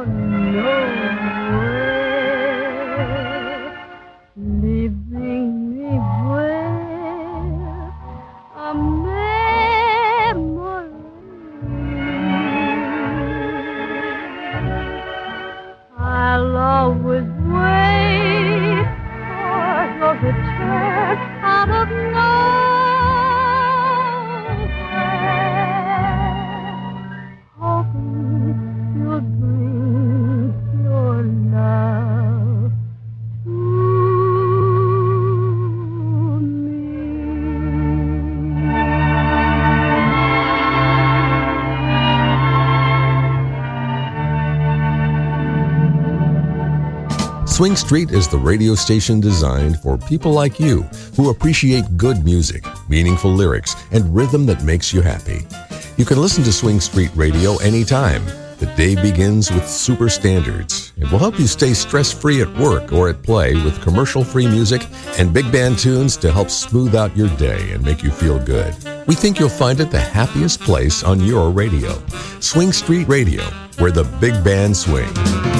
go nowhere, leaving me where a memory. I'll always wait for your return out of nowhere, hoping you'll bring your love to me. Swing Street is the radio station designed for people like you who appreciate good music, meaningful lyrics, and rhythm that makes you happy. You can listen to Swing Street Radio anytime. The day begins with super standards. It will help you stay stress-free at work or at play with commercial-free music and big band tunes to help smooth out your day and make you feel good. We think you'll find it the happiest place on your radio. Swing Street Radio, where the big band swing.